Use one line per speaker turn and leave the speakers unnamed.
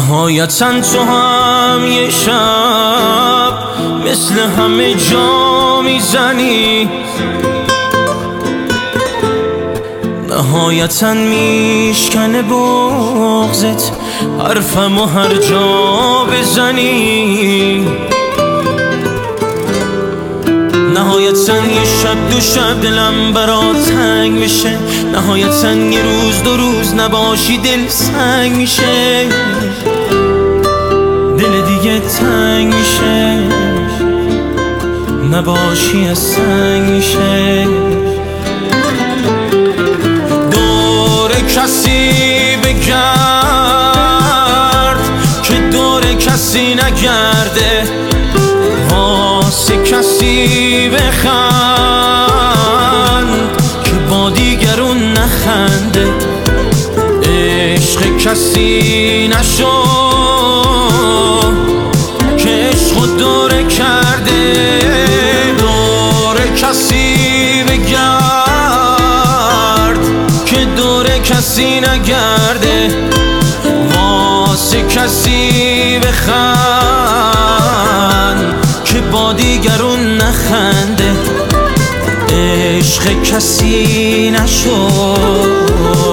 نهایتاً تو هم یه شب مثل همه جا میزنی، نهایتاً میشکنه بغضت حرفمو هر جا بزنی. نهایتاً یه شب دو شب دلم برات تنگ میشه، نهایتاً یه روز دو روز نباشی دل سنگ میشه، دل دیگه تنگ میشه، نباشی از سنگ میشه. دور کسی بگرد که دور کسی نگرده، واسه کسی بخند که با دیگرون نخنده. عشق کسی نشو که عشق دوره کرده، دور کسی بگرد که دور کسی نگرده، واسه کسی بخند که با دیگرون نخنده. عشق کسی نشو